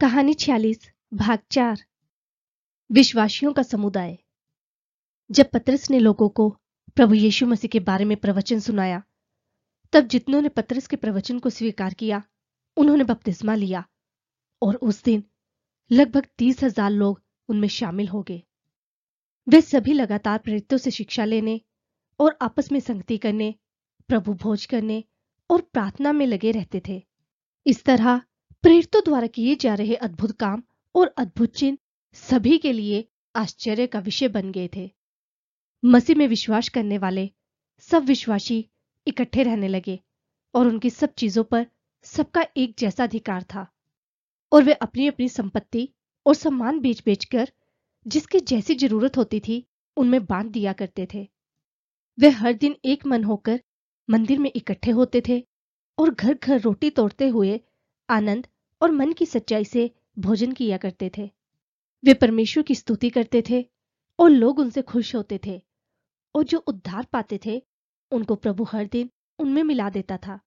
कहानी 46 भाग 4। विश्वासियों का समुदाय। जब पतरस ने लोगों को प्रभु यीशु मसीह के बारे में प्रवचन सुनाया, तब जितनों ने पतरस के प्रवचन को स्वीकार किया उन्होंने बपतिस्मा लिया और उस दिन लगभग 30,000 लोग उनमें शामिल हो गए। वे सभी लगातार प्रेरितों से शिक्षा लेने और आपस में संगति करने, प्रभु भोज करने और प्रार्थना में लगे रहते थे। इस तरह प्रेरितों द्वारा किए जा रहे अद्भुत काम और अद्भुत चिन्ह सभी के लिए आश्चर्य का विषय बन गए थे। मसीह में विश्वास करने वाले सब विश्वासी इकट्ठे रहने लगे और उनकी सब चीजों पर सबका एक जैसा अधिकार था और वे अपनी अपनी संपत्ति और सम्मान बेच बेचकर जिसकी जैसी जरूरत होती थी उनमें बांट दिया करते थे। वे हर दिन एक मन होकर मंदिर में इकट्ठे होते थे और घर घर रोटी तोड़ते हुए आनंद और मन की सच्चाई से भोजन किया करते थे। वे परमेश्वर की स्तुति करते थे और लोग उनसे खुश होते थे और जो उद्धार पाते थे उनको प्रभु हर दिन उनमें मिला देता था।